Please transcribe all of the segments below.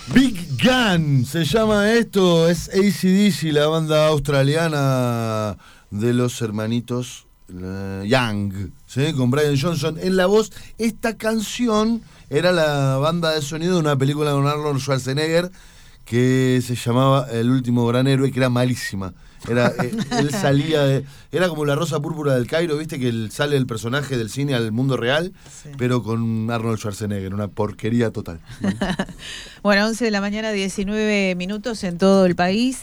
Big Gun se llama esto, es AC/DC, la banda australiana de los hermanitos Young, ¿sí? Con Brian Johnson en la voz. Esta canción era la banda de sonido de una película con Arnold Schwarzenegger que se llamaba El último gran héroe, que era malísima. Él salía era como la Rosa Púrpura del Cairo, viste que sale el personaje del cine al mundo real, sí, pero con Arnold Schwarzenegger, una porquería total. Bueno, 11 de la mañana, 19 minutos en todo el país.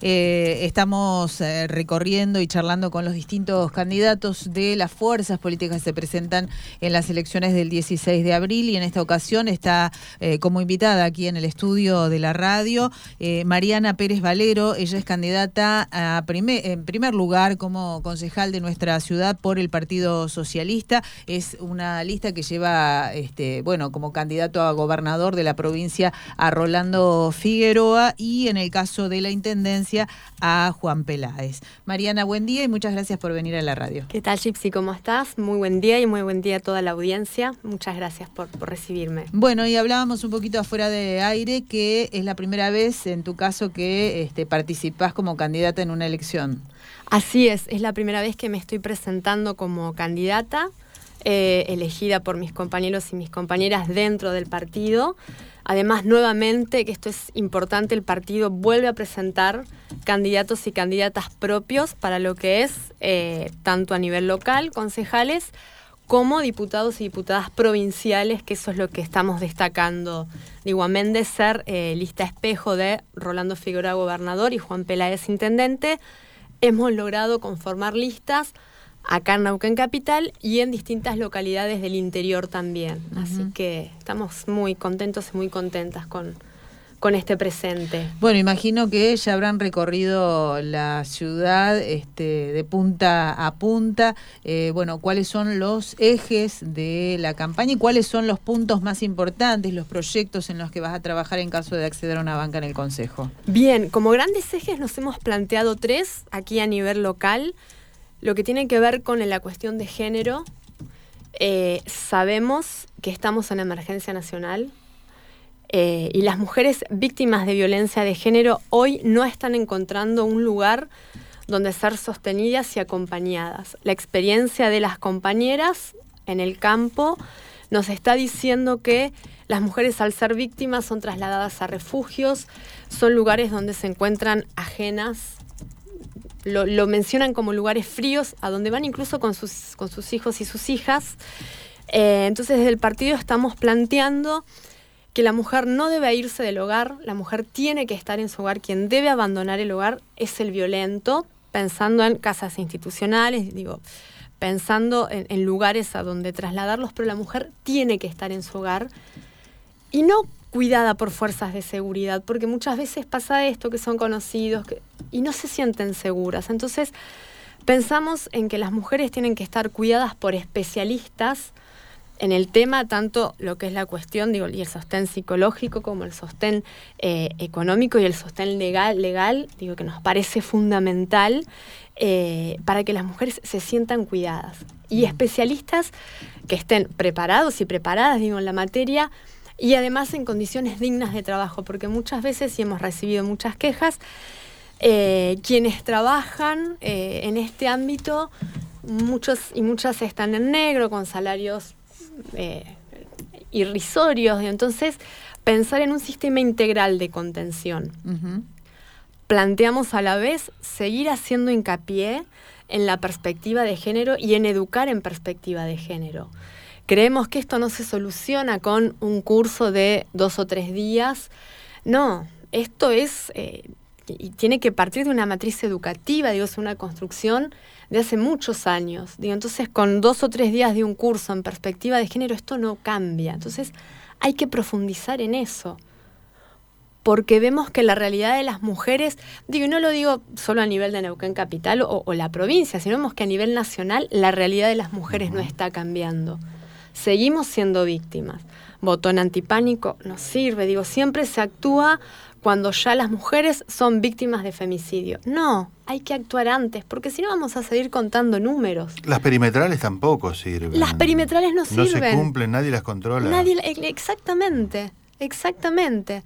Estamos recorriendo y charlando con los distintos candidatos de las fuerzas políticas que se presentan en las elecciones del 16 de abril, y en esta ocasión está como invitada aquí en el estudio de la radio Mariana Pérez Valero. Ella es candidata en primer lugar como concejal de nuestra ciudad por el Partido Socialista. Es una lista que lleva como candidato a gobernador de la provincia a Rolando Figueroa, y en el caso de la intendencia a Juan Peláez. Mariana, buen día y muchas gracias por venir a la radio. ¿Qué tal, Gypsy? ¿Cómo estás? Muy buen día y muy buen día a toda la audiencia. Muchas gracias por recibirme. Bueno, y hablábamos un poquito afuera de aire que es la primera vez en tu caso que participás como candidata en una elección. Así es la primera vez que me estoy presentando como candidata, elegida por mis compañeros y mis compañeras dentro del partido. Además, nuevamente, que esto es importante, el partido vuelve a presentar candidatos y candidatas propios para lo que es tanto a nivel local, concejales, como diputados y diputadas provinciales, que eso es lo que estamos destacando. Digo, amén de ser lista espejo de Rolando Figueroa gobernador y Juan Peláez intendente, hemos logrado conformar listas acá en Neuquén Capital y en distintas localidades del interior también. Uh-huh. Así que estamos muy contentos y muy contentas con este presente. Bueno, imagino que ya habrán recorrido la ciudad de punta a punta. ¿Cuáles son los ejes de la campaña y cuáles son los puntos más importantes, los proyectos en los que vas a trabajar en caso de acceder a una banca en el Consejo? Bien, como grandes ejes nos hemos planteado 3 aquí a nivel local. Lo que tiene que ver con la cuestión de género, sabemos que estamos en emergencia nacional y las mujeres víctimas de violencia de género hoy no están encontrando un lugar donde ser sostenidas y acompañadas. La experiencia de las compañeras en el campo nos está diciendo que las mujeres, al ser víctimas, son trasladadas a refugios, son lugares donde se encuentran ajenas. Lo mencionan como lugares fríos, a donde van incluso con sus hijos y sus hijas. Entonces, desde el partido estamos planteando que la mujer no debe irse del hogar, la mujer tiene que estar en su hogar. Quien debe abandonar el hogar es el violento, pensando en casas institucionales, pensando en lugares a donde trasladarlos, pero la mujer tiene que estar en su hogar y no cuidada por fuerzas de seguridad, porque muchas veces pasa esto, que son conocidos y no se sienten seguras. Entonces, pensamos en que las mujeres tienen que estar cuidadas por especialistas en el tema, tanto lo que es la cuestión, y el sostén psicológico, como el sostén económico y el sostén legal, que nos parece fundamental para que las mujeres se sientan cuidadas. Y especialistas que estén preparados y preparadas, en la materia, y además en condiciones dignas de trabajo, porque muchas veces, y hemos recibido muchas quejas, quienes trabajan en este ámbito, muchos y muchas están en negro, con salarios irrisorios. Entonces, pensar en un sistema integral de contención. Uh-huh. Planteamos a la vez seguir haciendo hincapié en la perspectiva de género y en educar en perspectiva de género. Creemos que esto no se soluciona con un curso de 2 o 3 días. No, esto es y tiene que partir de una matriz educativa, es una construcción de hace muchos años. Entonces, con 2 o 3 días de un curso en perspectiva de género, esto no cambia. Entonces, hay que profundizar en eso, porque vemos que la realidad de las mujeres, y no lo digo solo a nivel de Neuquén Capital o la provincia, sino vemos que a nivel nacional la realidad de las mujeres no está cambiando. Seguimos siendo víctimas. Botón antipánico no sirve. Siempre se actúa cuando ya las mujeres son víctimas de femicidio. No, hay que actuar antes, porque si no vamos a seguir contando números. Las perimetrales tampoco sirven. Las perimetrales no sirven. No se cumplen, nadie las controla. Exactamente.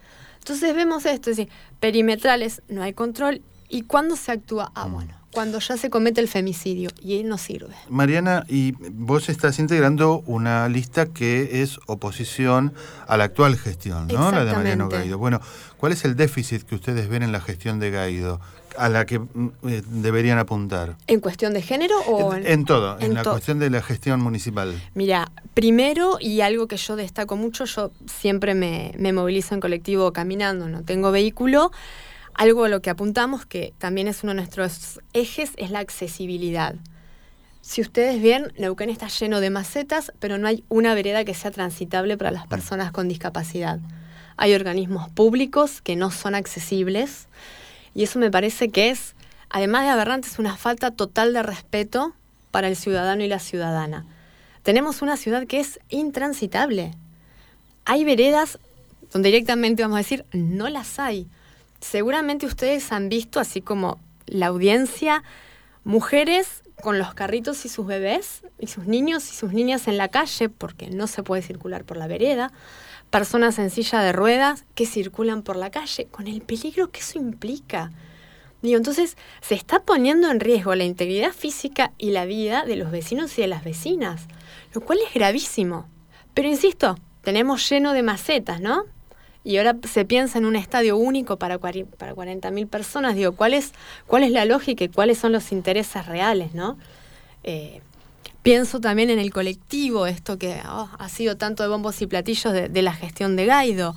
Entonces vemos esto, es decir, perimetrales, no hay control. ¿Y cuándo se actúa? Bueno, cuando ya se comete el femicidio, y ahí no sirve. Mariana, y vos estás integrando una lista que es oposición a la actual gestión, ¿no? La de Mariano Gaido. Bueno, ¿cuál es el déficit que ustedes ven en la gestión de Gaido, a la que deberían apuntar? ¿En cuestión de género o en todo, en la cuestión de la gestión municipal? Mira, primero, y algo que yo destaco mucho, yo siempre me movilizo en colectivo caminando, no tengo vehículo. Algo a lo que apuntamos, que también es uno de nuestros ejes, es la accesibilidad. Si ustedes ven, Neuquén está lleno de macetas, pero no hay una vereda que sea transitable para las personas con discapacidad. Hay organismos públicos que no son accesibles, y eso me parece que es, además de aberrante, es una falta total de respeto para el ciudadano y la ciudadana. Tenemos una ciudad que es intransitable. Hay veredas donde directamente vamos a decir, no las hay. Seguramente ustedes han visto, así como la audiencia, mujeres con los carritos y sus bebés, y sus niños y sus niñas en la calle, porque no se puede circular por la vereda, personas en silla de ruedas que circulan por la calle, con el peligro que eso implica. Entonces se está poniendo en riesgo la integridad física y la vida de los vecinos y de las vecinas, lo cual es gravísimo. Pero insisto, tenemos lleno de macetas, ¿no? Y ahora se piensa en un estadio único para 40.000 personas. Digo, ¿cuál es la lógica y cuáles son los intereses reales, ¿no? Pienso también en el colectivo, esto que ha sido tanto de bombos y platillos de la gestión de Gaido.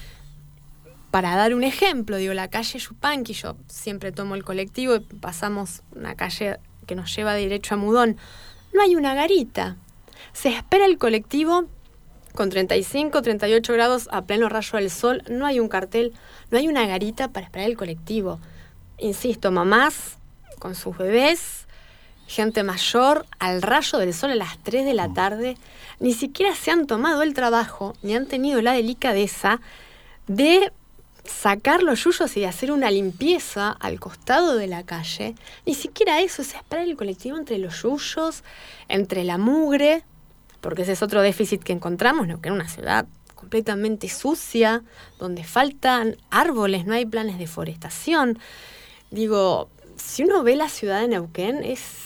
Para dar un ejemplo, digo, la calle Yupanqui, yo siempre tomo el colectivo y pasamos una calle que nos lleva derecho a Mudón. No hay una garita. Se espera el colectivo con 35, 38 grados a pleno rayo del sol, no hay un cartel, no hay una garita para esperar el colectivo. Insisto, mamás con sus bebés, gente mayor, al rayo del sol a las 3 de la tarde, ni siquiera se han tomado el trabajo, ni han tenido la delicadeza de sacar los yuyos y de hacer una limpieza al costado de la calle. Ni siquiera eso, es esperar el colectivo entre los yuyos, entre la mugre, porque ese es otro déficit que encontramos, ¿no? Que en una ciudad completamente sucia, donde faltan árboles, no hay planes de forestación. Digo, si uno ve la ciudad de Neuquén,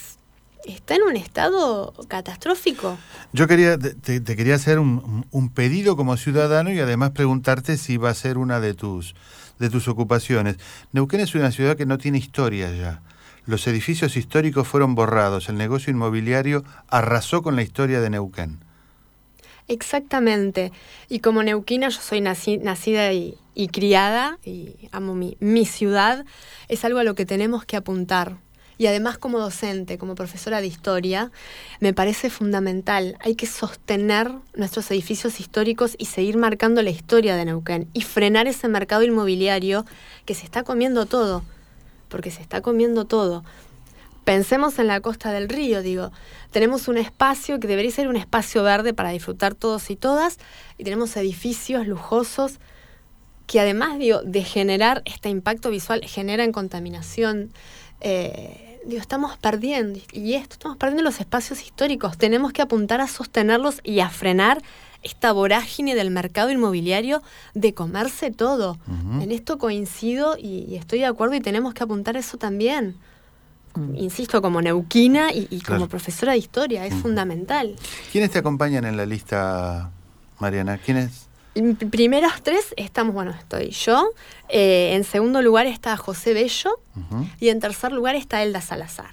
está en un estado catastrófico. Yo te quería hacer un pedido como ciudadano y además preguntarte si va a ser una de tus ocupaciones. Neuquén es una ciudad que no tiene historia ya. Los edificios históricos fueron borrados, el negocio inmobiliario arrasó con la historia de Neuquén. Exactamente. Y como neuquina, yo soy nacida y criada, y amo mi ciudad, es algo a lo que tenemos que apuntar. Y además como docente, como profesora de historia, me parece fundamental. Hay que sostener nuestros edificios históricos y seguir marcando la historia de Neuquén y frenar ese mercado inmobiliario que se está comiendo todo. Porque se está comiendo todo. Pensemos en la Costa del Río, digo, tenemos un espacio que debería ser un espacio verde para disfrutar todos y todas, y tenemos edificios lujosos que además, digo, de generar este impacto visual, generan contaminación. Estamos perdiendo, estamos perdiendo los espacios históricos, tenemos que apuntar a sostenerlos y a frenar esta vorágine del mercado inmobiliario de comerse todo. Uh-huh. En esto coincido y estoy de acuerdo y tenemos que apuntar eso también. Insisto, como neuquina y claro, como profesora de historia, es fundamental. ¿Quiénes te acompañan en la lista, Mariana? ¿Quiénes? Primeros 3 estoy yo, en segundo lugar está José Bello, uh-huh, y en tercer lugar está Elda Salazar.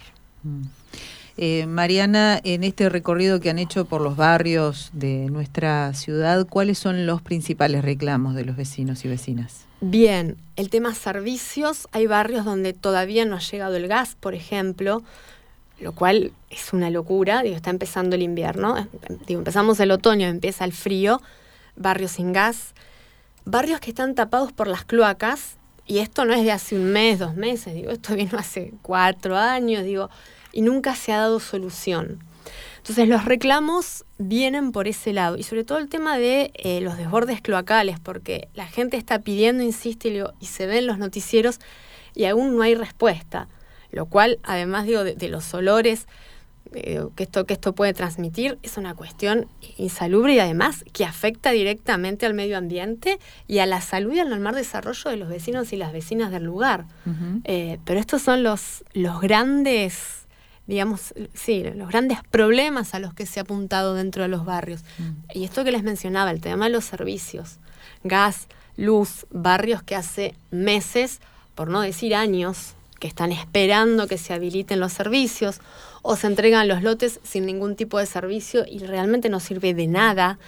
Mariana, en este recorrido que han hecho por los barrios de nuestra ciudad, ¿cuáles son los principales reclamos de los vecinos y vecinas? Bien, el tema servicios, hay barrios donde todavía no ha llegado el gas, por ejemplo, lo cual es una locura, está empezando el invierno, empezamos el otoño, empieza el frío, barrios sin gas, barrios que están tapados por las cloacas, y esto no es de hace un mes, 2 meses, esto vino hace 4 años, y nunca se ha dado solución. Entonces los reclamos vienen por ese lado, y sobre todo el tema de los desbordes cloacales, porque la gente está pidiendo, insiste, y se ven los noticieros y aún no hay respuesta, lo cual, además de los olores que esto puede transmitir, es una cuestión insalubre y además que afecta directamente al medio ambiente y a la salud y al normal desarrollo de los vecinos y las vecinas del lugar. Ujú. Pero estos son los grandes, digamos, sí, los grandes problemas a los que se ha apuntado dentro de los barrios. Y esto que les mencionaba, el tema de los servicios, gas, luz, barrios que hace meses, por no decir años, que están esperando que se habiliten los servicios, o se entregan los lotes sin ningún tipo de servicio y realmente no sirve de nada.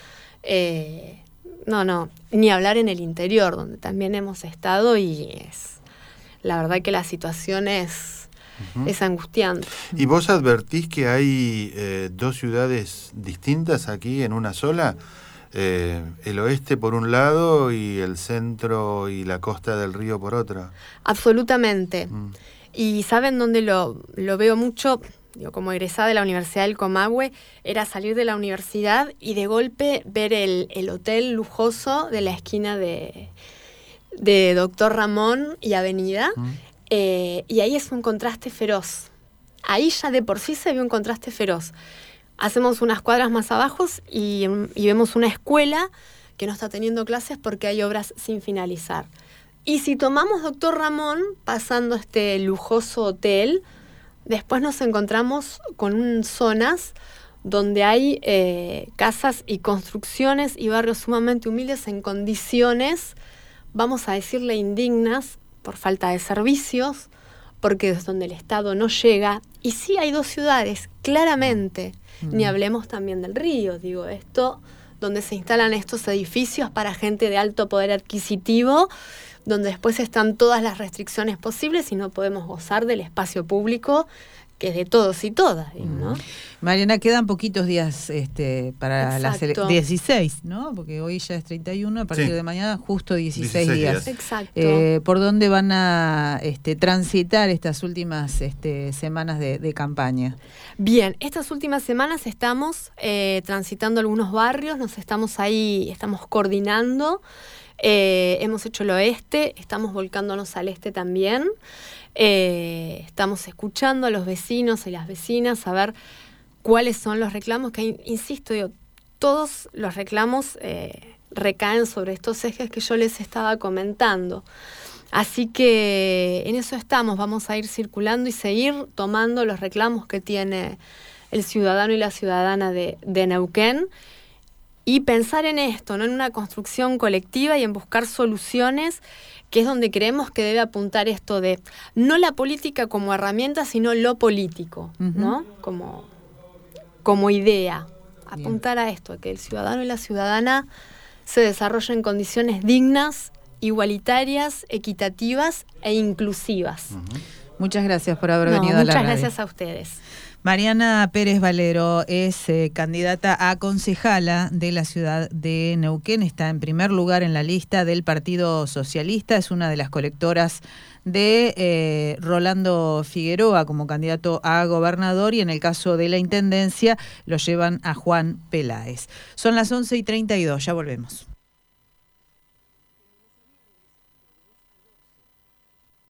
Ni hablar en el interior, donde también hemos estado, y la verdad que la situación es angustiante. ¿Y vos advertís que hay dos ciudades distintas aquí en una sola? El oeste por un lado y el centro y la costa del río por otra. Absolutamente. Y ¿saben dónde lo veo mucho? Yo, como egresada de la Universidad del Comahue, era salir de la universidad y de golpe ver el hotel lujoso de la esquina de Doctor Ramón y Avenida, y ahí es un contraste feroz. Ahí ya de por sí se ve un contraste feroz. Hacemos unas cuadras más abajo y vemos una escuela que no está teniendo clases porque hay obras sin finalizar. Y si tomamos Doctor Ramón, pasando este lujoso hotel, después nos encontramos con zonas donde hay casas y construcciones y barrios sumamente humildes en condiciones, vamos a decirle, indignas, por falta de servicios, porque es donde el Estado no llega. Y sí hay dos ciudades, claramente. Ni hablemos también del río, digo, esto, donde se instalan estos edificios para gente de alto poder adquisitivo, donde después están todas las restricciones posibles y no podemos gozar del espacio público, que es de todos y todas, ¿no? Mariana, quedan poquitos días para las 16, ¿no? Porque hoy ya es 31, a partir de mañana justo 16 días. Exacto. ¿Por dónde van a transitar estas últimas semanas de campaña? Bien, estas últimas semanas estamos transitando algunos barrios, estamos coordinando. Hemos hecho el oeste, estamos volcándonos al este también. Estamos escuchando a los vecinos y las vecinas a ver cuáles son los reclamos, que insisto, todos los reclamos recaen sobre estos ejes que yo les estaba comentando. Así que en eso estamos, vamos a ir circulando y seguir tomando los reclamos que tiene el ciudadano y la ciudadana de Neuquén, y pensar en esto, ¿no? En una construcción colectiva y en buscar soluciones, que es donde creemos que debe apuntar esto de no la política como herramienta, sino lo político, ¿no? Como idea. Apuntar a esto, a que el ciudadano y la ciudadana se desarrollen en condiciones dignas, igualitarias, equitativas e inclusivas. Muchas gracias por haber venido a la radio. Muchas gracias a ustedes. Mariana Pérez Valero es candidata a concejala de la ciudad de Neuquén. Está en primer lugar en la lista del Partido Socialista. Es una de las colectoras de Rolando Figueroa como candidato a gobernador, y en el caso de la intendencia lo llevan a Juan Peláez. Son las 11:32, ya volvemos.